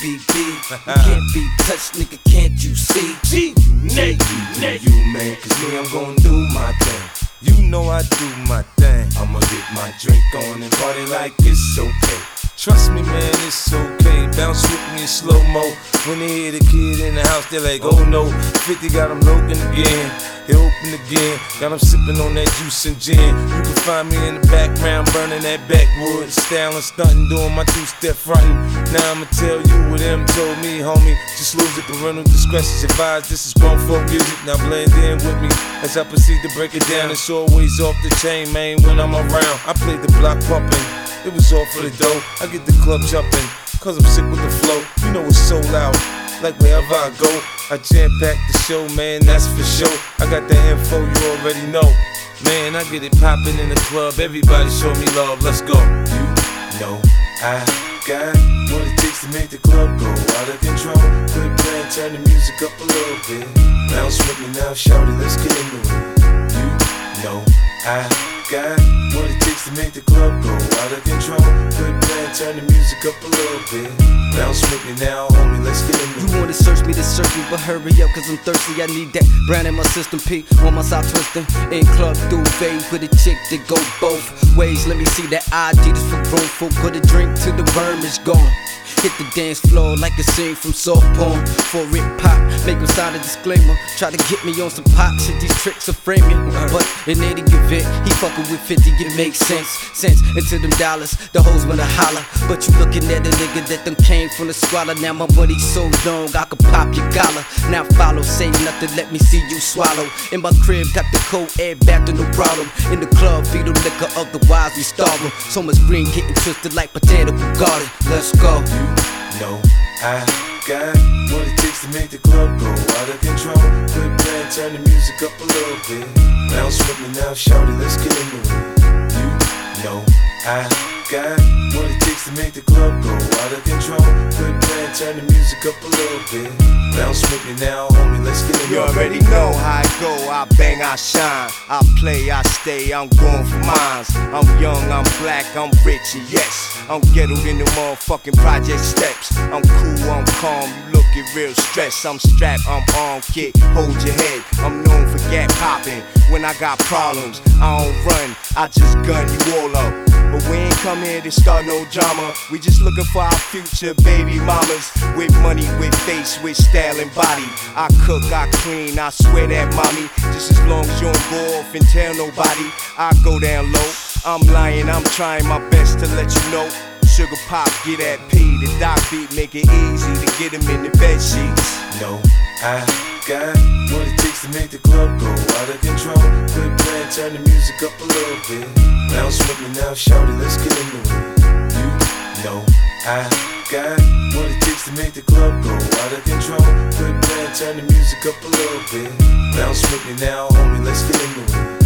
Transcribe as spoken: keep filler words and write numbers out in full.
P B. You can't be touched, nigga, can't you see? G, Nate, Nate. You, man, cause me, I'm gon' do my thing. You know I do my thing. I'ma get my drink on and party like it's okay. Trust me, man, it's okay. Bounce with me in slow-mo. When they hear the kid in the house, they're like, oh no. fifty got him looking again. He open again. Got him sipping on that juice and gin. You can find me in the background, burning that backwood. Styling, stunting, doing my two-step frontin'. Now I'ma tell you what them told me, homie. Just lose it, parental discretion's advised. This is grown folk music, now blend in with me as I proceed to break it down. It's always off the chain, man, when I'm around. I played the block pumping. It was all for the dough. I get the club jumping, cause I'm sick with the flow. You know it's so loud, like wherever I go. I jam-pack the show, man, that's for sure. I got the info, you already know. Man, I get it poppin' in the club. Everybody show me love, let's go. You know I got what it takes to make the club go out of control. Quit playing, turn the music up a little bit. Bounce with me now, shout it, let's get into it. You know I got what it takes to make the club go out of control. Quit playing, turn the music up a little bit. Bounce with me now, homie, let's get into it. You wanna search me to search me, but hurry up, cause I'm thirsty. I need that brown in my system, P on my side twisting. In club duvet with a chick that go both ways. Let me see that I D, this for grown folk. Put a drink till the worm is gone. Hit the dance floor like a scene from soft porn. For it pop, make him sign a disclaimer. Try to get me on some pop shit, these tricks are framing. But in any event, he fucking with fifty, it makes sense. Sense into them dollars, the hoes wanna holler. But you looking at a nigga that done came from the squalor. Now my money's so long, I could pop your collar. Now follow, say nothing, let me see you swallow. In my crib, got the cold air back to no problem. In the club, feed the liquor, otherwise we starving. So much green getting twisted like botanical garden. Let's go. You know I got what it takes to make the club go out of control. Quit playing, turn the music up a little bit. Bounce with me now, shout it, let's get into it. You know I got what it takes to make the club go out of control. Quit playing, turn the music up a little bit. Bounce with me now, homie, let's get into it. You already know how I go, I bang, I shine. I play, I stay, I'm going for mines. I'm young, I'm black, I'm rich, and yes, I'm ghettoed in the motherfucking project steps. I'm cool, I'm calm, you looking real stressed. I'm strapped, I'm on kick, hold your head. I'm known for gap popping. When I got problems, I don't run, I just gun you all up. But we ain't come here to start no drama. We just looking for our future baby mamas. With money, with face, with style and body. I cook, I clean, I swear that mommy. Just as long as you don't go off and tell nobody, I go down low. I'm lying, I'm trying my best to let you know. Sugar pop, get that P, the doc beat, make it easy to get him in the bed sheets. No, I got what it takes to make the club go out of control. Quit playing, turn the music up a little bit. Bounce with me now, shout it, let's get into it. You know I got what it takes to make the club go out of control. Quit playing, turn the music up a little bit. Bounce with me now, homie, let's get into it.